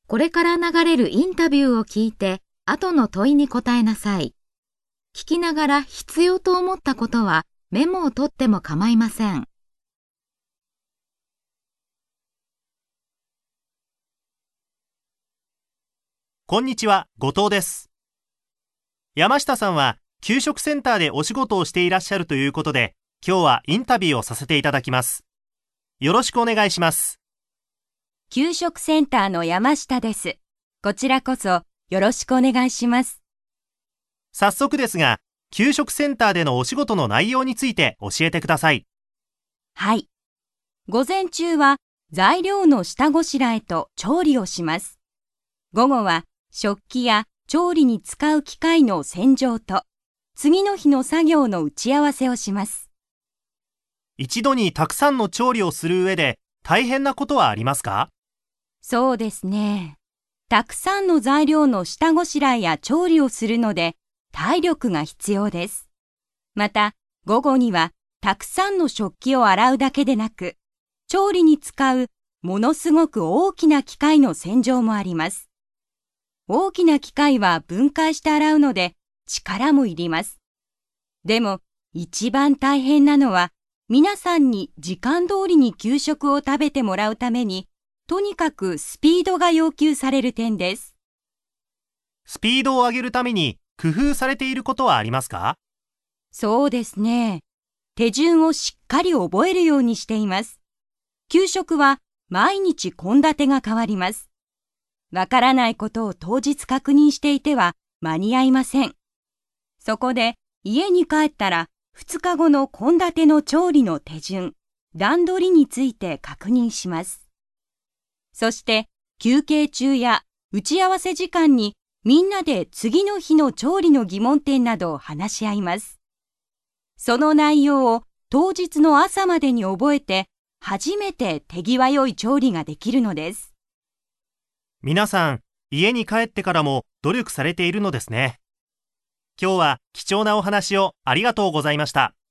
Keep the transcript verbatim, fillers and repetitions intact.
これから流れるインタビューを聞いて、後の問いに答えなさい。聞きながら必要と思ったことはメモを取っても構いません。 こんにちは、後藤です。山下さんは給食センターでお仕事をしていらっしゃるということで、今日はインタビューをさせていただきます。よろしくお願いします。 給食センターの山下です。こちらこそよろしくお願いします。 早速ですが、給食センターでのお仕事の内容について教えてください。 はい。午前中は材料の下ごしらえと調理をします。午後は食器や調理に使う機械の洗浄と、次の日の作業の打ち合わせをします。 一度にたくさんの調理をする上で大変なことはありますか？ そうですね。たくさんの材料の下ごしらえや調理をするので体力が必要です。また午後にはたくさんの食器を洗うだけでなく、調理に使うものすごく大きな機械の洗浄もあります。大きな機械は分解して洗うので力もいります。でも一番大変なのは、皆さんに時間通りに給食を食べてもらうために、とにかくスピードが要求される点です。 スピードを上げるために工夫されていることはありますか？ そうですね。手順をしっかり覚えるようにしています。給食は毎日献立が変わります。わからないことを当日確認していては間に合いません。そこで家に帰ったらふつかごの献立の調理の手順、段取りについて確認します。そして休憩中や打ち合わせ時間にみんなで次の日の調理の疑問点などを話し合います。その内容を当日の朝までに覚えて、初めて手際よい調理ができるのです。 皆さん、家に帰ってからも努力されているのですね。今日は貴重なお話をありがとうございました。